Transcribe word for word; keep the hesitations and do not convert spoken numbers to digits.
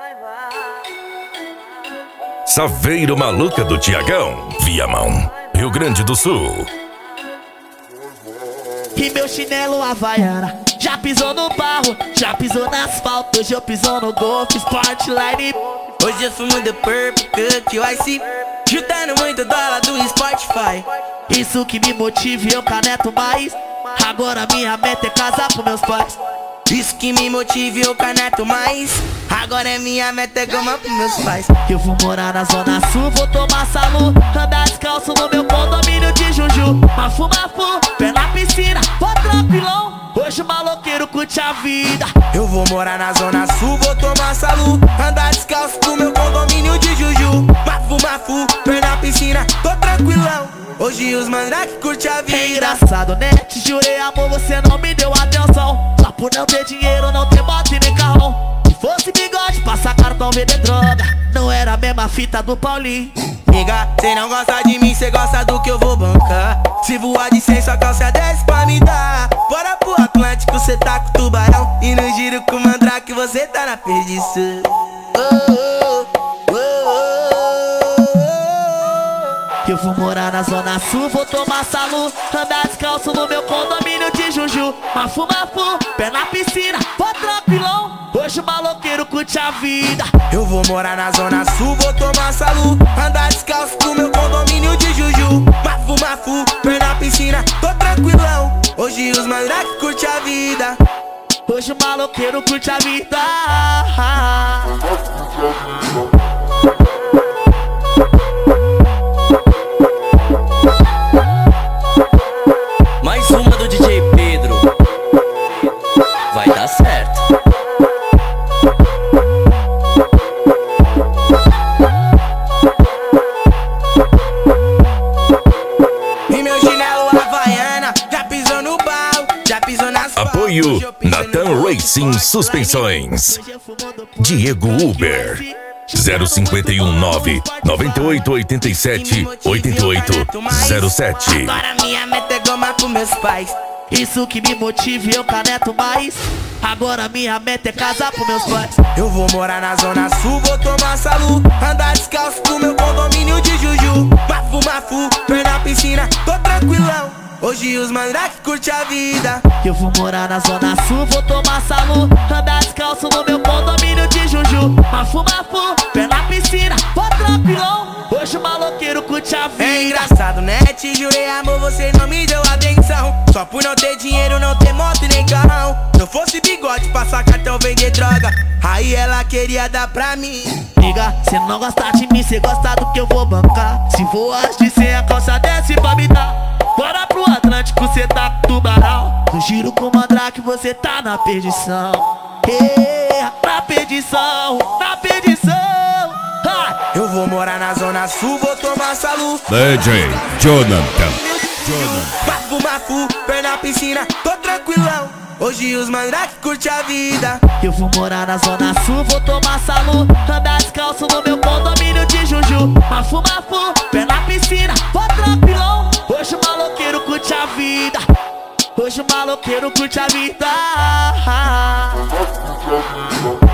Saveiro Maluca do Tiagão, Viamão, Rio Grande do Sul. E meu chinelo Havaiana já pisou no barro, já pisou no asfalto. Hoje eu piso no Golf Sportline. Hoje eu fumo The Purple Cut Ice, juntando muito dólar do Spotify. Isso que me motiva e eu caneto mais. Agora minha meta é casar pros meus pais. Isso que me motiva e eu caneto mais. Agora é minha meta é gama pros meus pais. Eu vou morar na Zona Sul, vou tomar salu, andar descalço no meu condomínio de Juju. Mafu, mafu, pé na piscina, vou tranquilão. Hoje o maloqueiro curte a vida. Eu vou morar na Zona Sul, vou tomar salu, andar descalço no meu condomínio de Juju. Mafu, mafu, pé na piscina, tô tranquilão. Hoje os mandrake curte a vida. É engraçado, né? Te jurei amor, você não me deu atenção. Só por não ter dinheiro, não ter moto e nem carrão. Se fosse bigode, passar cartão, vender droga. Não era a mesma fita do Paulinho. Nigga, cê não gosta de mim, cê gosta do que eu vou bancar. Se voar de cem, sua calça desce pra me dar. Bora pro Atlântico, cê tá com tubarão. E no giro com mandrake, você tá na perdição. Oh, oh, oh, oh. Eu vou morar na Zona Sul, vou tomar salu, andar descalço no meu condomínio de Juju. Mafu, mafu, pé na piscina, vou tranquilão. Hoje o maloqueiro curte a vida. Eu vou morar na Zona Sul, vou tomar salu, andar descalço no meu condomínio de Juju. Mafu, mafu, pé na piscina, tô tranquilão. Hoje os mandrake curte a vida. Hoje o maloqueiro curte a vida. Mais uma do D J Pedro. Vai dar certo. E meu chinelo Havaiana já pisou no barro, já pisou nas Apoio Natan Racing Suspensões. Diego Uber zero cinco um nove, nove oito oito sete, oito oito zero sete. Agora minha meta é goma pros meus pais. Isso que me motiva e eu caneto mais. Agora minha meta é casar pros meus pais. Eu vou morar na Zona Sul, vou tomar salu, andar descalço no meu condomínio de Juju. Mafu, mafu, pé na piscina, tô tranquilão. Hoje os mandrake curte a vida. Eu vou morar na Zona Sul, vou tomar salu, andar descalço no meu condomínio de Juju. Mafu, mafu, pé na piscina, vou tranquilão. Hoje o maloqueiro curte a vida. É engraçado, né? Te jurei amor, você não me deu atenção. Só por não ter dinheiro, não ter moto e nem carrão. Se eu fosse bigode, passar cartão, vender droga, aí ela queria dar pra mim. Liga, cê não gosta de mim, cê gosta do que eu vou bancar. Se voar de cem, a calça desce pra me dar. Bora pro Atlântico, cê tá com tubarão. No giro com mandrake, você tá na perdição. Yeah, na perdição, na perdição. Ha! Eu vou morar na Zona Sul, vou tomar salu, D J Jonathan. Mafu, mafu, pé na piscina, tô tranquilão. Hoje os mandrake curte a vida. Eu vou morar na Zona Sul, vou tomar salu, andar descalço no meu condomínio de Juju. Mafu, mafu, pé na piscina, vou tranquilão. Hoje o maloqueiro curte a vida. Hoje o maloqueiro curte a vida.